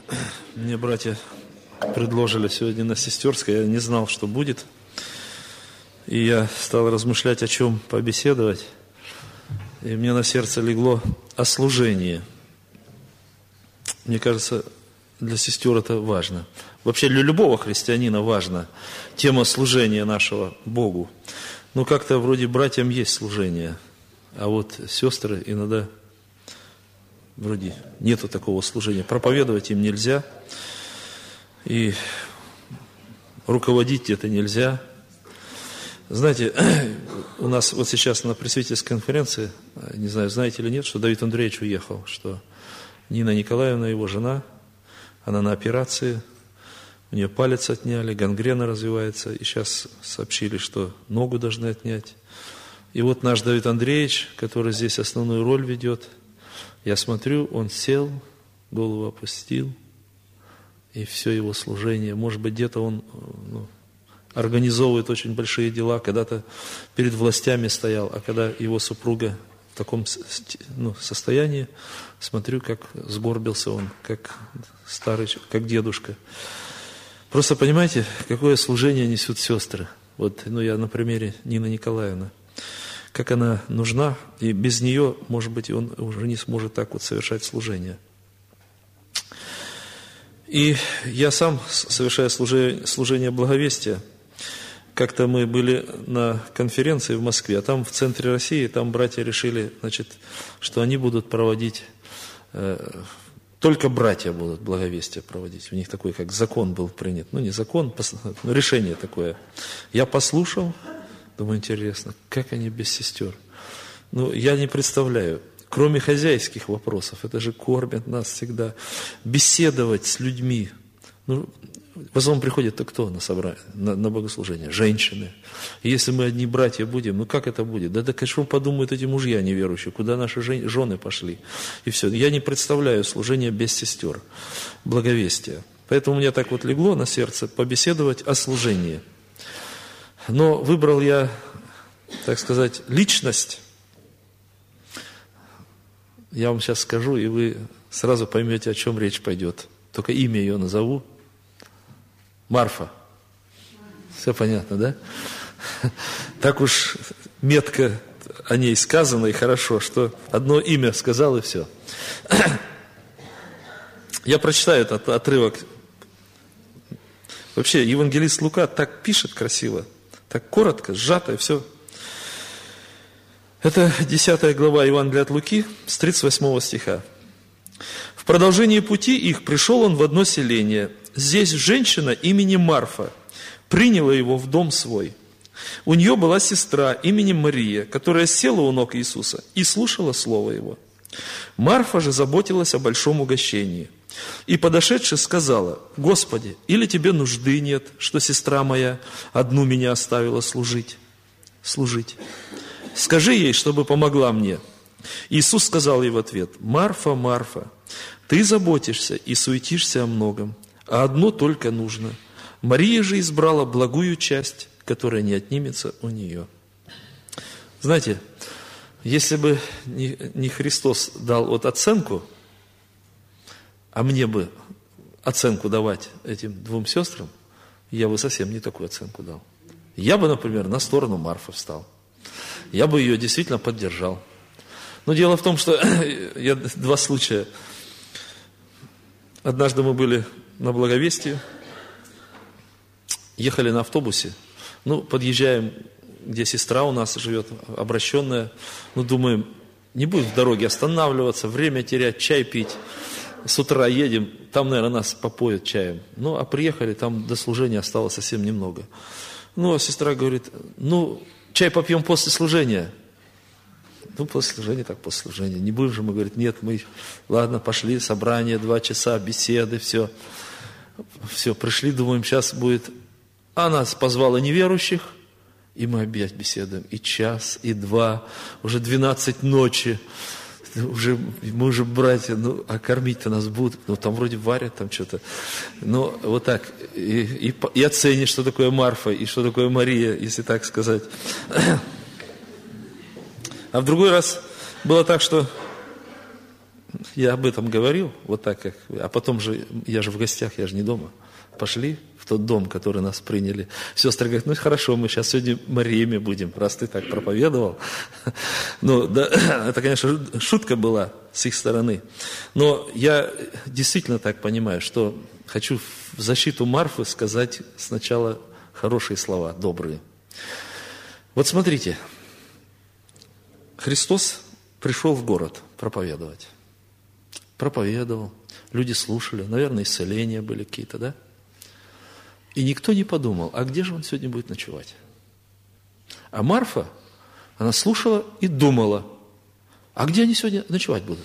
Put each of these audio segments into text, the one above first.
Мне братья предложили сегодня на сестерской, я не знал, что будет. И я стал размышлять, о чем побеседовать. И мне на сердце легло о служении. Мне кажется, для сестер это важно. Вообще для любого христианина важна тема служения нашего Богу. Но как-то вроде братьям есть служение, а вот сестры иногда вроде нету такого служения. Проповедовать им нельзя, и руководить это нельзя. Знаете, у нас вот сейчас на пресвитерской конференции, не знаю, знаете или нет, что Давид Андреевич уехал, что Нина Николаевна, его жена, она на операции, у нее палец отняли, гангрена развивается, и сейчас сообщили, что ногу должны отнять. И вот наш Давид Андреевич, который здесь основную роль ведет, я смотрю, он сел, голову опустил, и все его служение, может быть, где-то он организовывает очень большие дела, когда-то перед властями стоял, а когда его супруга в таком состоянии, смотрю, как сгорбился он, как старый, как дедушка. Просто понимаете, какое служение несут сестры. Вот, я на примере Нины Николаевны. Как она нужна, и без нее, может быть, он уже не сможет так вот совершать служение. И я сам, совершая служение благовестия, как-то мы были на конференции в Москве, а там в центре России, там братья решили, что они будут проводить, только братья будут благовестие проводить. У них такой, как закон был принят. Не закон, но решение такое. Я послушал, думаю, интересно, как они без сестер? Я не представляю. Кроме хозяйских вопросов, это же кормят нас всегда. Беседовать с людьми. В основном приходят-то кто на собрание, на богослужение? Женщины. И если мы одни братья будем, как это будет? Да, конечно, подумают эти мужья неверующие, куда наши жены пошли. И все. Я не представляю служение без сестер, благовестия. Поэтому у меня так вот легло на сердце побеседовать о служении. Но выбрал я, так сказать, личность. Я вам сейчас скажу, и вы сразу поймете, о чем речь пойдет. Только имя ее назову. Марфа. Все понятно, да? Так уж метко о ней сказано, и хорошо, что одно имя сказал, и все. Я прочитаю этот отрывок. Вообще, евангелист Лука так пишет красиво, так коротко, сжато, и все. Это 10 глава Евангелия от Луки, с 38 стиха. «В продолжении пути их пришел он в одно селение. Здесь женщина именем Марфа приняла его в дом свой. У нее была сестра именем Мария, которая села у ног Иисуса и слушала слово его. Марфа же заботилась о большом угощении. И, подошедши, сказала: Господи, или тебе нужды нет, что сестра моя одну меня оставила служить? Скажи ей, чтобы помогла мне. Иисус сказал ей в ответ: Марфа, Марфа, ты заботишься и суетишься о многом, а одно только нужно. Мария же избрала благую часть, которая не отнимется у нее». Знаете, если бы не Христос дал оценку, а мне бы оценку давать этим двум сестрам, я бы совсем не такую оценку дал. Я бы, например, на сторону Марфы встал. Я бы ее действительно поддержал. Но дело в том, что я два случая. Однажды мы были на благовестии, ехали на автобусе, подъезжаем, где сестра у нас живет, обращенная, думаем, не будем в дороге останавливаться, время терять, чай пить. С утра едем, там, наверное, нас попоят чаем. А приехали, там до служения осталось совсем немного. А сестра говорит: чай попьем после служения. После служения, так после служения. Не будем же мы, говорит, нет, ладно, пошли, собрание, 2 часа, беседы, все. Все, пришли, думаем, сейчас будет. А нас позвала неверующих, и мы опять беседуем. И час, и 2, уже 12 ночи. Мы уже братья, а кормить-то нас будут. Там вроде варят, там что-то. Вот так. И оценишь, что такое Марфа, и что такое Мария, если так сказать. А в другой раз было так, что я об этом говорил, вот так как, а потом же, я же в гостях, я же не дома. Пошли в тот дом, который нас приняли. Сестры говорят, ну хорошо, мы сейчас сегодня Мариме будем, раз ты так проповедовал. Ну, да, это, конечно, шутка была с их стороны. Но я действительно так понимаю, что хочу в защиту Марфы сказать сначала хорошие слова, добрые. Вот смотрите, Христос пришел в город проповедовать. Проповедовал, люди слушали, наверное, исцеления были какие-то, да? И никто не подумал, а где же он сегодня будет ночевать? А Марфа, она слушала и думала, а где они сегодня ночевать будут?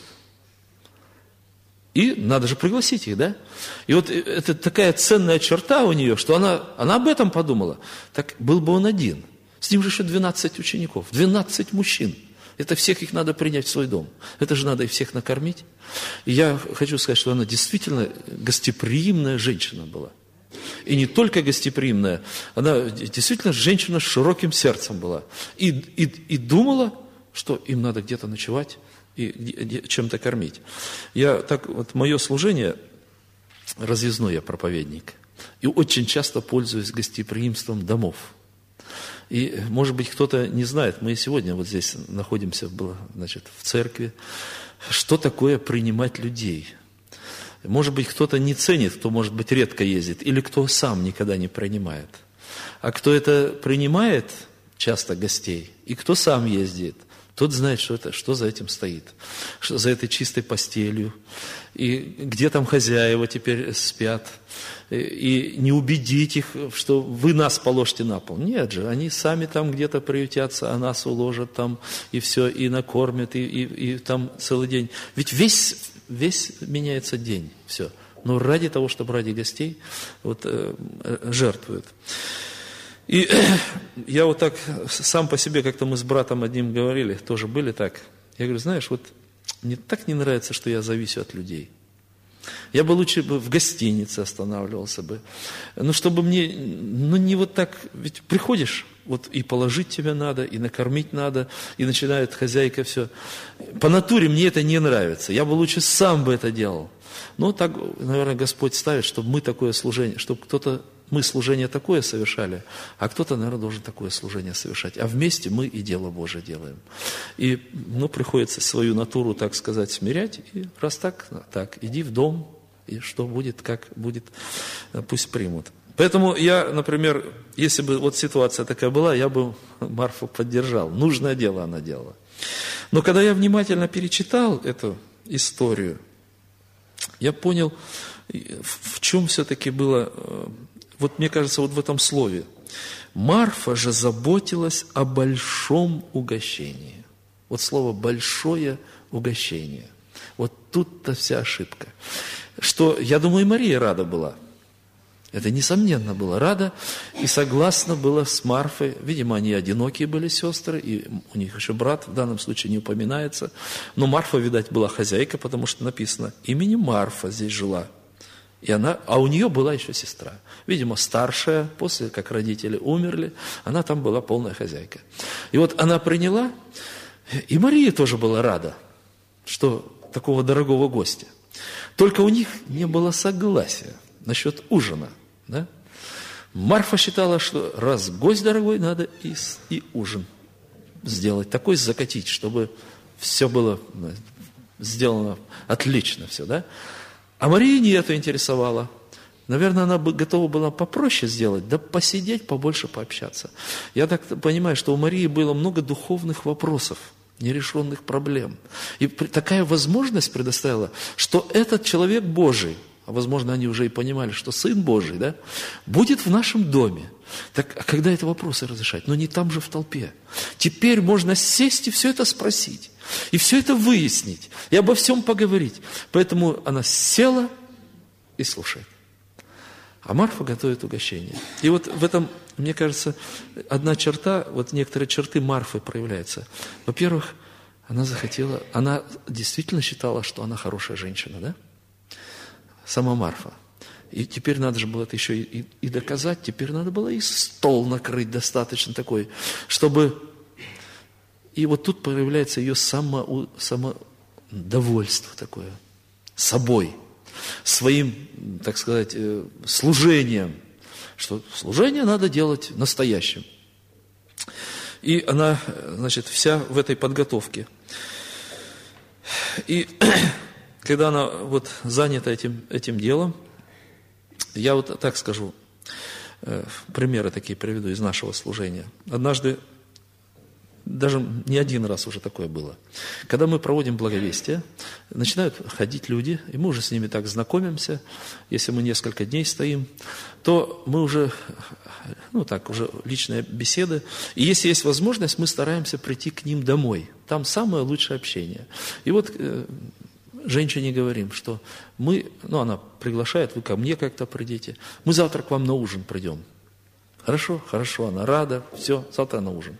И надо же пригласить их, да? И вот это такая ценная черта у нее, что она об этом подумала. Так был бы он один. С ним же еще 12 учеников, 12 мужчин. Это всех их надо принять в свой дом. Это же надо их всех накормить. И я хочу сказать, что она действительно гостеприимная женщина была. И не только гостеприимная, она действительно женщина с широким сердцем была. И думала, что им надо где-то ночевать и чем-то кормить. Мое служение, разъездной я проповедник. И очень часто пользуюсь гостеприимством домов. И, может быть, кто-то не знает, мы сегодня вот здесь находимся, в церкви, что такое принимать людей. Может быть, кто-то не ценит, кто, может быть, редко ездит, или кто сам никогда не принимает. А кто это принимает, часто гостей, и кто сам ездит, тот знает, что за этим стоит, что за этой чистой постелью, и где там хозяева теперь спят, и не убедить их, что вы нас положите на пол. Нет же, они сами там где-то приютятся, а нас уложат там, и все, и накормят, и там целый день. Ведь весь меняется день, все. Но ради того, чтобы ради гостей жертвуют. И я вот так сам по себе, как-то мы с братом одним говорили, тоже были так. Я говорю, знаешь, мне так не нравится, что я зависю от людей. Я бы лучше в гостинице останавливался бы. Чтобы мне, не вот так, ведь приходишь, и положить тебя надо, и накормить надо, и начинает хозяйка все. По натуре мне это не нравится, я бы лучше сам бы это делал. Но так, наверное, Господь ставит, чтобы мы такое служение, чтобы мы служение такое совершали, а кто-то, наверное, должен такое служение совершать. А вместе мы и дело Божие делаем. И, приходится свою натуру, так сказать, смирять. И раз так, иди в дом, и что будет, как будет, пусть примут. Поэтому я, например, если бы ситуация такая была, я бы Марфу поддержал. Нужное дело она делала. Но когда я внимательно перечитал эту историю, я понял, в чем все-таки было... мне кажется, в этом слове. Марфа же заботилась о большом угощении. Слово «большое угощение». Тут-то вся ошибка. Что, я думаю, и Мария рада была. Это, несомненно, была рада и согласна была с Марфой. Видимо, они одинокие были сестры, и у них еще брат в данном случае не упоминается. Но Марфа, видать, была хозяйка, потому что написано, именем Марфа здесь жила. А у нее была еще сестра. Видимо, старшая, после как родители умерли, она там была полная хозяйка. И она приняла, и Мария тоже была рада, что такого дорогого гостя. Только у них не было согласия насчет ужина. Да? Марфа считала, что раз гость дорогой, надо и ужин сделать, такой закатить, чтобы все было сделано отлично все, да? А Марии не это интересовало. Наверное, она бы готова была попроще сделать, да посидеть, побольше пообщаться. Я так понимаю, что у Марии было много духовных вопросов, нерешенных проблем. И такая возможность предоставила, что этот человек Божий, а возможно, они уже и понимали, что Сын Божий, да, будет в нашем доме. Так, а когда это вопросы разрешать? Но не там же в толпе. Теперь можно сесть и все это спросить. И все это выяснить. И обо всем поговорить. Поэтому она села и слушает. А Марфа готовит угощение. И в этом, мне кажется, одна черта, некоторые черты Марфы проявляются. Во-первых, она действительно считала, что она хорошая женщина, да? Сама Марфа. И теперь надо же было это еще и доказать, теперь надо было и стол накрыть достаточно такой, чтобы... И тут проявляется ее довольство такое собой, своим, так сказать, служением, что служение надо делать настоящим. И она, значит, вся в этой подготовке. И когда она вот занята этим делом, я вот так скажу, примеры такие приведу из нашего служения. Однажды, даже не один раз уже такое было, когда мы проводим благовестие, начинают ходить люди, и мы уже с ними так знакомимся, если мы несколько дней стоим, то мы уже, уже личные беседы, и если есть возможность, мы стараемся прийти к ним домой, там самое лучшее общение. И вот женщине говорим, что она приглашает, вы ко мне как-то придите, мы завтра к вам на ужин придем. Хорошо, она рада, все, завтра на ужин.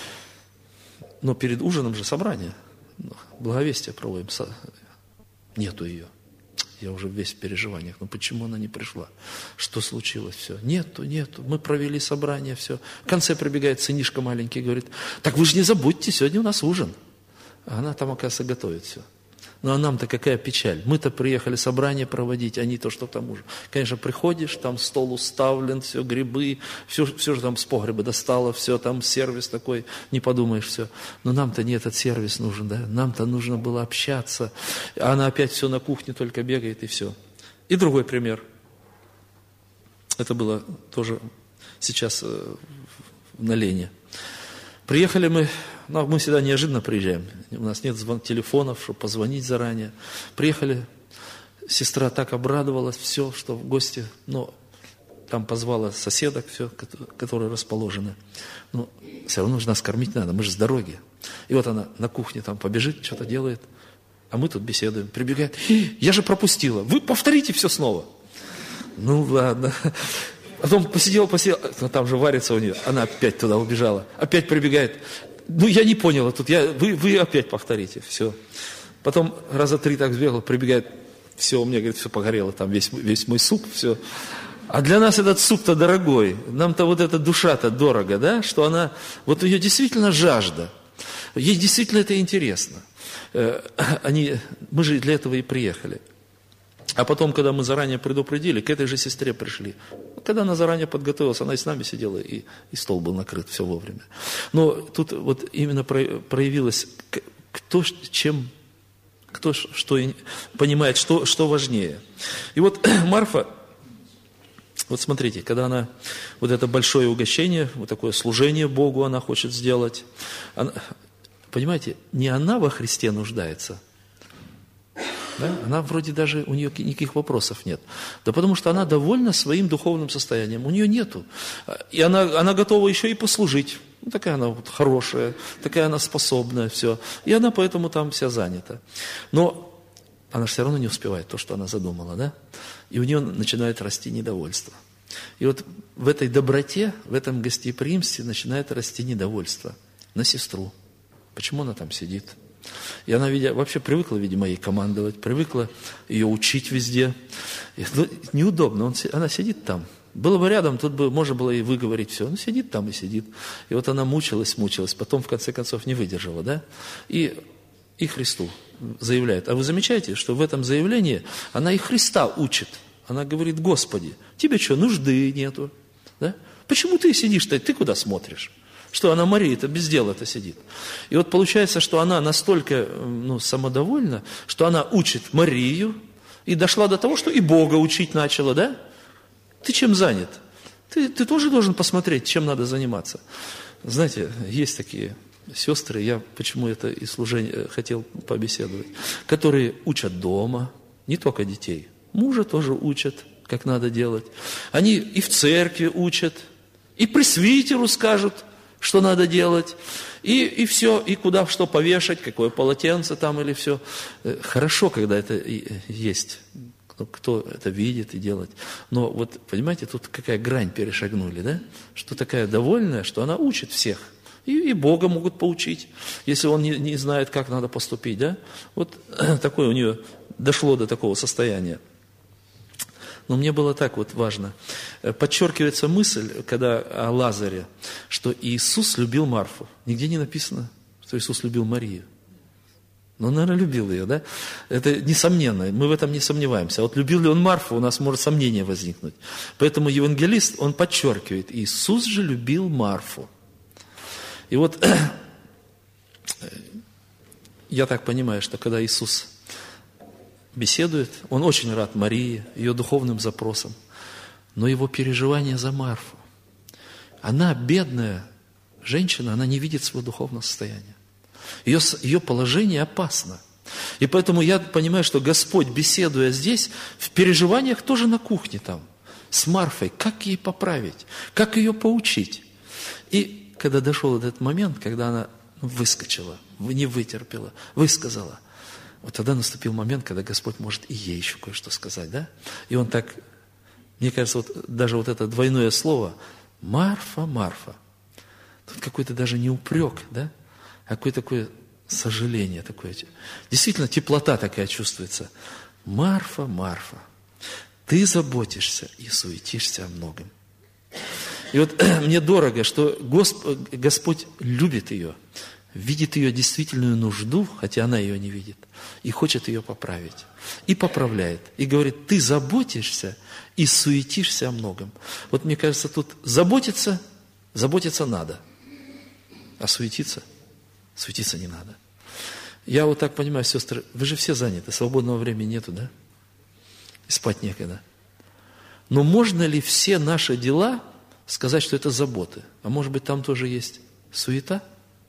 Но перед ужином же собрание, благовестие проводим, нету ее. Я уже весь в переживаниях, почему она не пришла? Что случилось? Все, нету, мы провели собрание, все. В конце прибегает сынишка маленький, говорит, так вы же не забудьте, сегодня у нас ужин. А она там, оказывается, готовит все. Ну, а нам-то какая печаль. Мы-то приехали собрание проводить, а не то, что там ужин. Конечно, приходишь, там стол уставлен, все, грибы, все же там с погреба достало, все, там сервис такой, не подумаешь, все. Но нам-то не этот сервис нужен, да? Нам-то нужно было общаться. А она опять все на кухне только бегает, и все. И другой пример. Это было тоже сейчас на Лене. Приехали мы всегда неожиданно приезжаем. У нас нет телефонов, чтобы позвонить заранее. Приехали, сестра так обрадовалась, все, что в гости, там позвала соседок, все, которые расположены. Но все равно же нас кормить надо, мы же с дороги. И вот она на кухне там побежит, что-то делает, а мы тут беседуем. Прибегает, я же пропустила, вы повторите все снова. Ну ладно. Потом посидела, там же варится у нее, она опять туда убежала, опять прибегает. Я не поняла, тут вы опять повторите, все. Потом раза 3 так сбегала, прибегает, все, у меня, говорит, все погорело, там весь мой суп, все. А для нас этот суп-то дорогой, нам-то вот эта душа-то дорого, да, что она, вот ее действительно жажда, ей действительно это интересно. Мы же для этого и приехали. А потом, когда мы заранее предупредили, к этой же сестре пришли. Когда она заранее подготовилась, она и с нами сидела, и стол был накрыт, все вовремя. Но тут вот именно проявилось, кто что понимает, что важнее. И вот Марфа, вот смотрите, когда она, вот это большое угощение, вот такое служение Богу она хочет сделать, понимаете, не она во Христе нуждается, да? Она вроде даже, у нее никаких вопросов нет. Да потому что она довольна своим духовным состоянием. У нее нету. И она готова еще и послужить. Такая она вот хорошая, такая она способная, все. И она поэтому там вся занята. Но она же все равно не успевает то, что она задумала, да? И у нее начинает расти недовольство. И вот в этой доброте, в этом гостеприимстве начинает расти недовольство на сестру. Почему она там сидит? И она, вообще привыкла, видимо, ей командовать, привыкла ее учить везде. И, неудобно, она сидит там. Было бы рядом, тут бы можно было ей выговорить все. Сидит там и сидит. И вот она мучилась, потом в конце концов не выдержала, да? И Христу заявляет. А вы замечаете, что в этом заявлении она и Христа учит. Она говорит, Господи, тебе что, нужды нету? Да? Почему ты сидишь-то, ты куда смотришь? Что она, Мария-то, без дела-то сидит. И вот получается, что она настолько самодовольна, что она учит Марию, и дошла до того, что и Бога учить начала, да? Ты чем занят? Ты тоже должен посмотреть, чем надо заниматься. Знаете, есть такие сестры, я почему это и служение хотел побеседовать, которые учат дома, не только детей, мужа тоже учат, как надо делать. Они и в церкви учат, и пресвитеру скажут, что надо делать, и все, и куда что повешать, какое полотенце там или все. Хорошо, когда это есть, кто это видит и делает. Но вот, понимаете, тут какая грань перешагнули, да? Что такая довольная, что она учит всех. И Бога могут поучить, если он не знает, как надо поступить, да? Вот такое у нее дошло до такого состояния. Но мне было так вот важно. Подчеркивается мысль, когда о Лазаре, что Иисус любил Марфу. Нигде не написано, что Иисус любил Марию. Ну, наверное, любил ее, да? Это несомненно, мы в этом не сомневаемся. А вот любил ли он Марфу, у нас может сомнение возникнуть. Поэтому евангелист, он подчеркивает, Иисус же любил Марфу. И вот я так понимаю, что когда Иисус беседует, он очень рад Марии, ее духовным запросам, но его переживание за Марфу. Она бедная женщина, она не видит своего духовного состояния. Ее положение опасно. И поэтому я понимаю, что Господь, беседуя здесь, в переживаниях тоже на кухне там, с Марфой, как ей поправить, как ее поучить. И когда дошел этот момент, когда она выскочила, не вытерпела, высказала, вот тогда наступил момент, когда Господь может и ей еще кое-что сказать, да? И он так, мне кажется, вот даже вот это двойное слово «Марфа, Марфа», тут какой-то даже не упрек, да? А какое-то такое сожаление, такое, действительно теплота такая чувствуется. Марфа, Марфа, ты заботишься и суетишься о многом. И вот мне дорого, что Господь любит ее, видит ее действительную нужду, хотя она ее не видит, и хочет ее поправить. И поправляет. И говорит, ты заботишься и суетишься о многом. Вот мне кажется, тут заботиться надо, а суетиться не надо. Я вот так понимаю, сестры, вы же все заняты, свободного времени нету, да? И спать некогда. Но можно ли все наши дела сказать, что это заботы? А может быть, там тоже есть суета?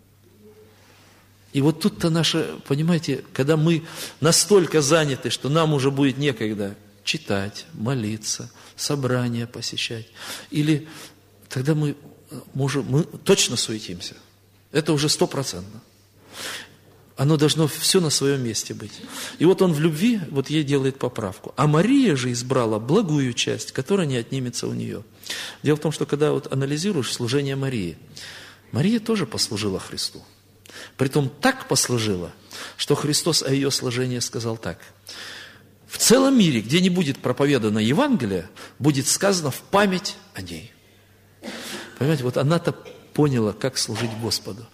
И вот тут-то наше, понимаете, когда мы настолько заняты, что нам уже будет некогда читать, молиться, собрания посещать, или тогда мы точно суетимся. Это уже 100%. Оно должно все на своем месте быть. И вот он в любви, вот ей делает поправку. А Мария же избрала благую часть, которая не отнимется у нее. Дело в том, что когда вот анализируешь служение Марии, Мария тоже послужила Христу. Притом так послужила, что Христос о ее служении сказал так. В целом мире, где не будет проповедано Евангелие, будет сказано в память о ней. Понимаете, вот она-то поняла, как служить Господу.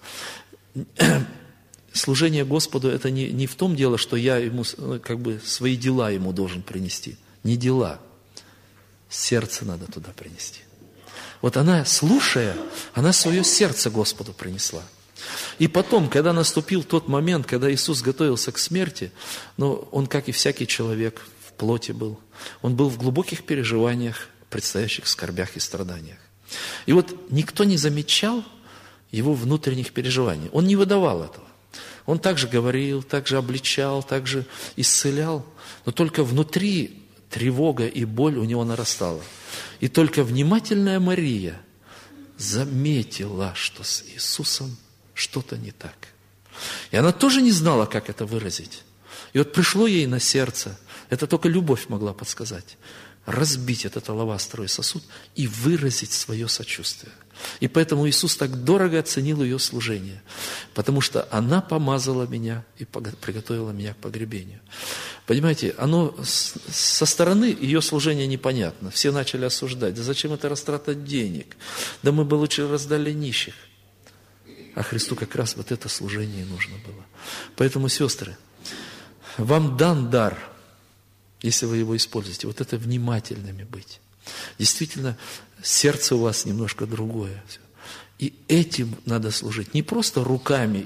Служение Господу – это не в том дело, что я ему, как бы, свои дела ему должен принести. Не дела. Сердце надо туда принести. Вот она, слушая, она свое сердце Господу принесла. И потом, когда наступил тот момент, когда Иисус готовился к смерти, он, как и всякий человек, в плоти был. Он был в глубоких переживаниях, предстоящих скорбях и страданиях. И вот никто не замечал его внутренних переживаний. Он не выдавал этого. Он также говорил, также обличал, также исцелял. Но только внутри тревога и боль у него нарастала. И только внимательная Мария заметила, что с Иисусом что-то не так. И она тоже не знала, как это выразить. И вот пришло ей на сердце, это только любовь могла подсказать, разбить этот алавастровый сосуд и выразить свое сочувствие. И поэтому Иисус так дорого оценил ее служение, потому что она помазала меня и приготовила меня к погребению. Понимаете, оно со стороны ее служения непонятно. Все начали осуждать. Да зачем это растрата денег? Да мы бы лучше раздали нищих. А Христу как раз вот это служение нужно было. Поэтому, сестры, вам дан дар, если вы его используете, вот это внимательными быть. Действительно, сердце у вас немножко другое. И этим надо служить. Не просто руками,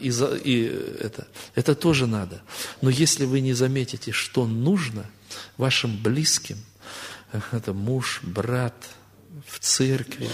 это тоже надо. Но если вы не заметите, что нужно вашим близким, это муж, брат, в церкви,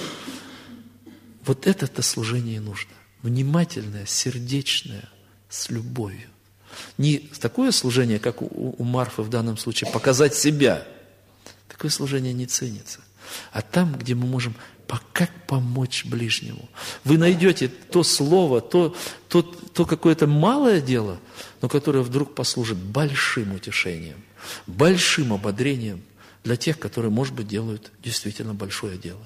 вот это-то служение и нужно. Внимательное, сердечное, с любовью. Не такое служение, как у Марфы в данном случае, показать себя. Такое служение не ценится. А там, где мы можем как помочь ближнему. Вы найдете то слово, то какое-то малое дело, но которое вдруг послужит большим утешением, большим ободрением для тех, которые, может быть, делают действительно большое дело.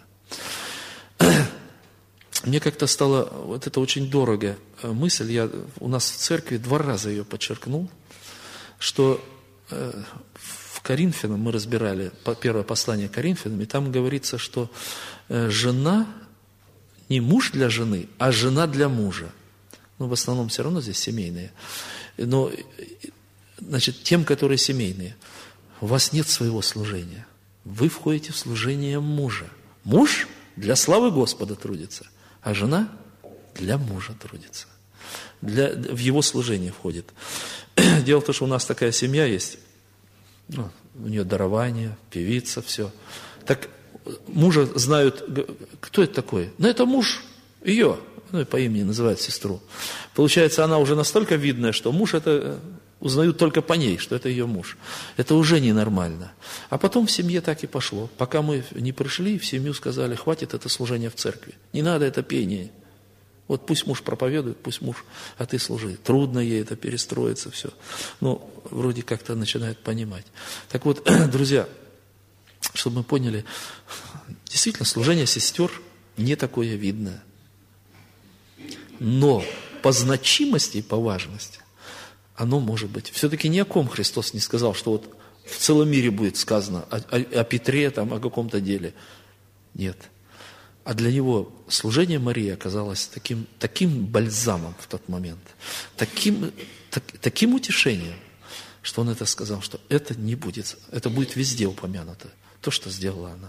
Мне как-то стало, вот это очень дорого мысль, у нас в церкви 2 раза ее подчеркнул, что в Коринфянам мы разбирали первое послание Коринфянам, и там говорится, что жена не муж для жены, а жена для мужа. В основном все равно здесь семейные. Но, значит, тем, которые семейные, у вас нет своего служения. Вы входите в служение мужа. Муж для славы Господа трудится, а жена для мужа трудится. В его служение входит. Дело в том, что у нас такая семья есть, у нее дарование, певица, все. Так мужа знают, кто это такой? Ну, это муж ее, и по имени называют сестру. Получается, она уже настолько видная, что муж это узнают только по ней, что это ее муж. Это уже ненормально. А потом в семье так и пошло. Пока мы не пришли, в семью сказали, хватит это служение в церкви. Не надо это пение. Вот пусть муж проповедует, пусть муж, а ты служи. Трудно ей это перестроиться, все. Но вроде как-то начинают понимать. Так вот, друзья, чтобы мы поняли, действительно, служение сестер не такое видное. Но по значимости и по важности оно может быть. Все-таки ни о ком Христос не сказал, что вот в целом мире будет сказано о Петре, там, о каком-то деле. Нет. А для него служение Марии оказалось таким бальзамом в тот момент, таким утешением, что он это сказал, что это не будет, это будет везде упомянуто, то, что сделала она.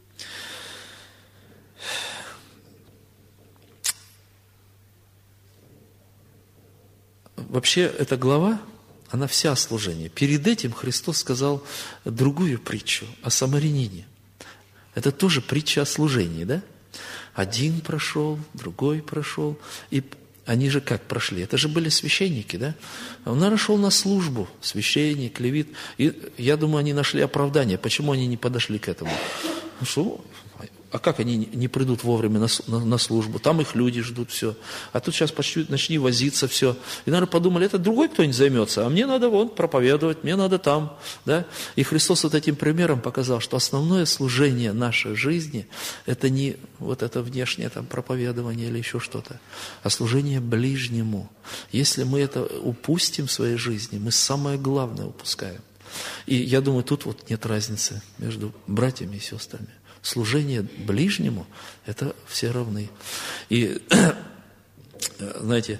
Вообще, эта глава, она вся о служении. Перед этим Христос сказал другую притчу о самарянине. Это тоже притча о служении, да? Один прошел, другой прошел. И они же как прошли? Это же были священники, да? Он, наверное, шел на службу, священник, левит. И я думаю, они нашли оправдание. Почему они не подошли к этому? Ну что? А как они не придут вовремя на службу? Там их люди ждут, все. А тут сейчас почти начни возиться, все. И, наверное, подумали, это другой кто-нибудь займется, а мне надо вон проповедовать, мне надо там. Да? И Христос вот этим примером показал, что основное служение нашей жизни, это не вот это внешнее там, проповедование или еще что-то, а служение ближнему. Если мы это упустим в своей жизни, мы самое главное упускаем. И я думаю, тут вот нет разницы между братьями и сестрами. Служение ближнему – это все равны. И, знаете,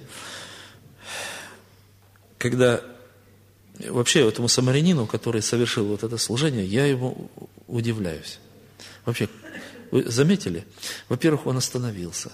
когда вообще этому самарянину, который совершил вот это служение, я ему удивляюсь. Вообще, вы заметили? Во-первых, он остановился.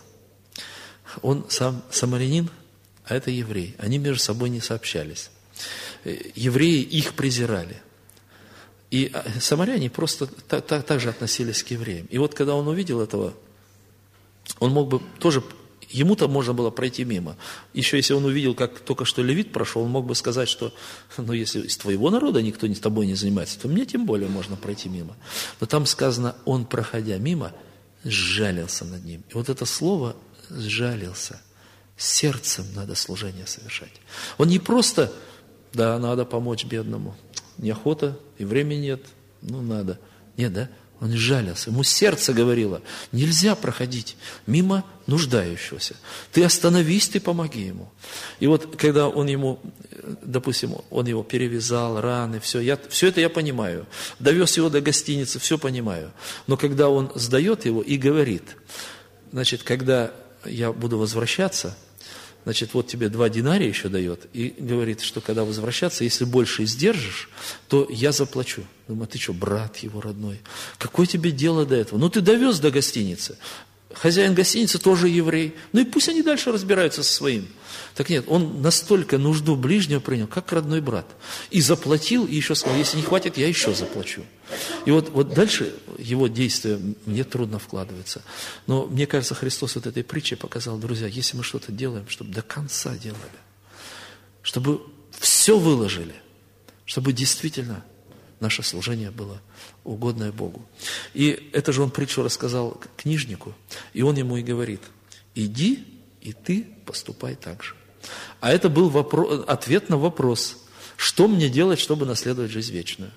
Он сам самарянин, а это еврей. Они между собой не сообщались. Евреи их презирали. И самаряне просто так же относились к евреям. И вот когда он увидел этого, он мог бы тоже, ему-то можно было пройти мимо. Еще если он увидел, как только что левит прошел, он мог бы сказать, что, ну, если из твоего народа никто с тобой не занимается, то мне тем более можно пройти мимо. Но там сказано, он, проходя мимо, сжалился над ним. И вот это слово «сжалился». Сердцем надо служение совершать. Он не просто, да, надо помочь бедному. Неохота, и времени нет, ну надо. Нет, да? Он жалился. Ему сердце говорило, нельзя проходить мимо нуждающегося. Ты остановись, ты помоги ему. И вот когда он ему, допустим, он его перевязал, раны, все это я понимаю. Довез его до гостиницы, все понимаю. Но когда он сдает его и говорит, значит, когда я буду возвращаться, значит, вот тебе 2 динария еще дает, и говорит, что когда возвращаться, если больше издержишь, то я заплачу. Думаю, ты что, брат его родной? Какое тебе дело до этого? Ну, ты довез до гостиницы. Хозяин гостиницы тоже еврей. Ну, и пусть они дальше разбираются со своим. Так нет, он настолько нужду ближнего принял, как родной брат. И заплатил, и еще сказал, если не хватит, я еще заплачу. И вот дальше его действия мне трудно вкладываться. Но мне кажется, Христос вот этой притчей показал, друзья, если мы что-то делаем, чтобы до конца делали, чтобы все выложили, чтобы действительно наше служение было угодное Богу. И это же он притчу рассказал книжнику, и он ему и говорит, иди, и ты поступай так же. А это был ответ на вопрос, что мне делать, чтобы наследовать жизнь вечную?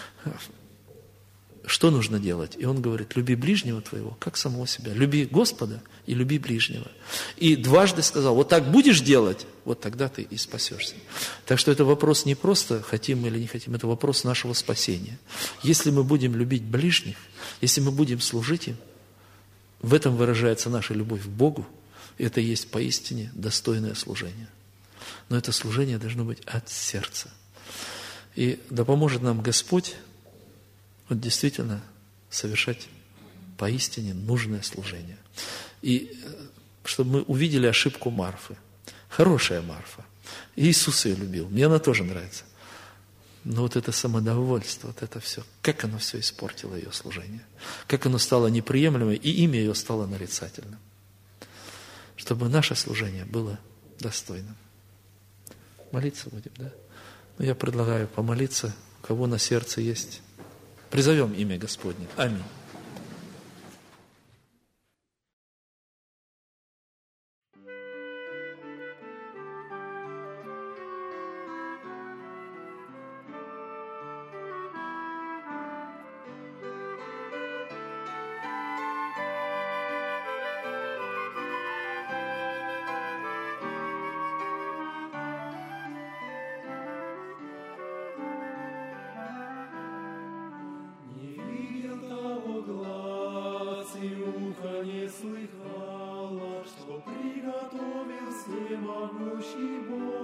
Что нужно делать? И он говорит, люби ближнего твоего, как самого себя. Люби Господа и люби ближнего. И дважды сказал, вот так будешь делать, вот тогда ты и спасешься. Так что это вопрос не просто, хотим мы или не хотим, это вопрос нашего спасения. Если мы будем любить ближних, если мы будем служить им, в этом выражается наша любовь к Богу, это и есть поистине достойное служение. но это служение должно быть от сердца. И да поможет нам Господь вот действительно совершать поистине нужное служение. И чтобы мы увидели ошибку Марфы. Хорошая Марфа. Иисус ее любил, мне она тоже нравится. Но вот это самодовольство, вот это все, как оно все испортило ее служение. Как оно стало неприемлемым, и имя ее стало нарицательным. Чтобы наше служение было достойным. Молиться будем, да? Но я предлагаю помолиться, у кого на сердце есть. Призовем имя Господне. Аминь. Не слыхала, что приготовил всемогущий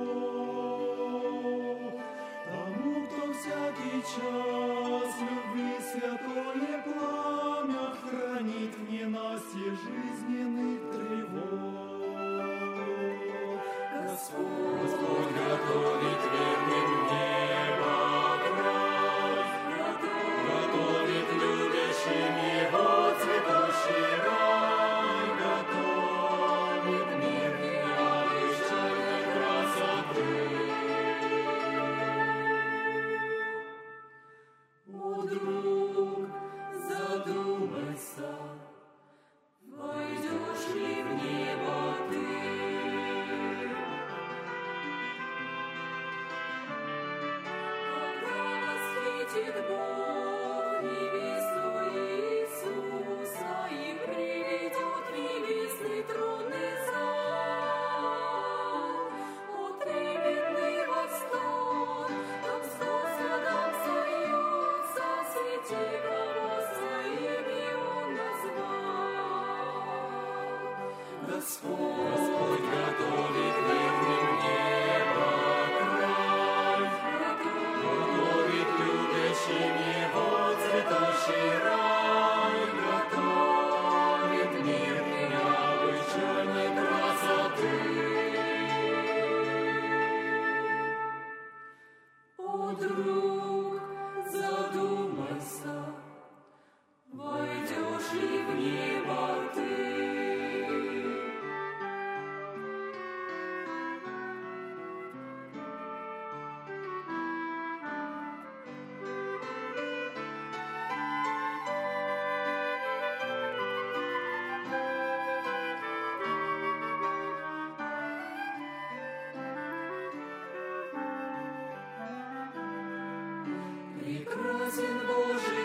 Бог тому, кто всякий час любви святое пламя хранит в ненастье жизненных тревог. Господь готовит верным небо край, готовит любящим Его цветущий рай, готовит мир необычайной красоты. О, друг, задумайся, войдешь ли в небо ты? Когда восхитит Бог невесту Иисуса и приведет в небесный тронный зал, о, трепетный восстань, там сто святам сольются, среди кого своими Он назвал. Господь готовит верным небо край, готовит любящим Его цветущий рай, готовит мир необычайной красоты. О, друг, задумайся, войдешь ли в небо ты? Прекрасен Божий